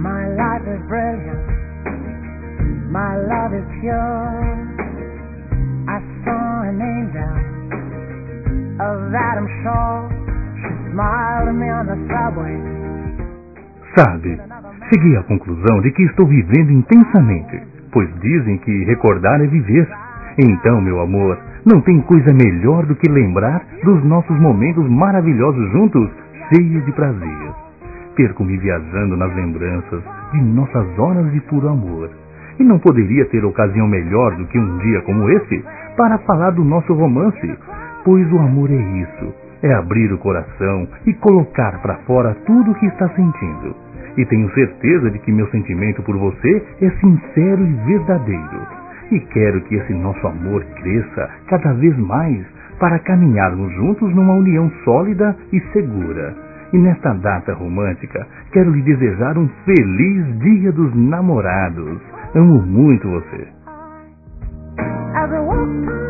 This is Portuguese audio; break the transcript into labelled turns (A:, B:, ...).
A: My life is brilliant, my love is pure. I saw an angel, of that I'm sure. She smiled at me on the subway.
B: Sabe, cheguei à conclusão de que estou vivendo intensamente, pois dizem que recordar é viver. Então, meu amor, não tem coisa melhor do que lembrar dos nossos momentos maravilhosos juntos, cheios de prazer. Perco-me viajando nas lembranças de nossas horas de puro amor. E não poderia ter ocasião melhor do que um dia como esse para falar do nosso romance, pois o amor é isso, é abrir o coração e colocar para fora tudo o que está sentindo. E tenho certeza de que meu sentimento por você é sincero e verdadeiro. E quero que esse nosso amor cresça cada vez mais para caminharmos juntos numa união sólida e segura. E nesta data romântica, quero lhe desejar um feliz Dia dos Namorados. Amo muito você.
A: As I walk